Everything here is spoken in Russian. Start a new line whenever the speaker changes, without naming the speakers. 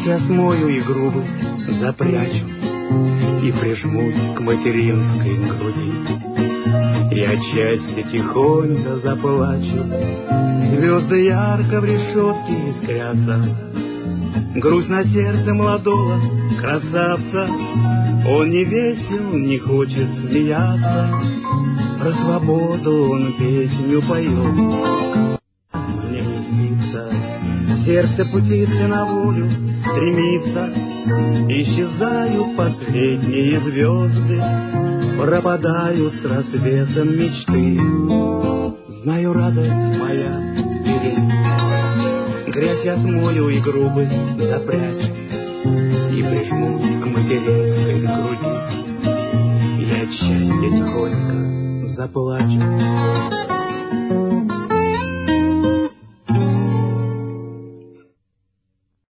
Грязь я смою и грубость запрячу и прижмусь к материнской груди. И отчасти тихонько заплачу, звезды ярко в решетке искрятся. Грусть на сердце молодого красавца, он не весел, не хочет смеяться. Про свободу он песню поет, мне не снится. Сердце путится на волю, стремится. Исчезают последние звезды, пропадают с рассветом мечты. Знаю, радость моя впереди. Грязь я смою и грубость запрячу и прижмусь к материнской груди. И от счастья тихонько заплачу.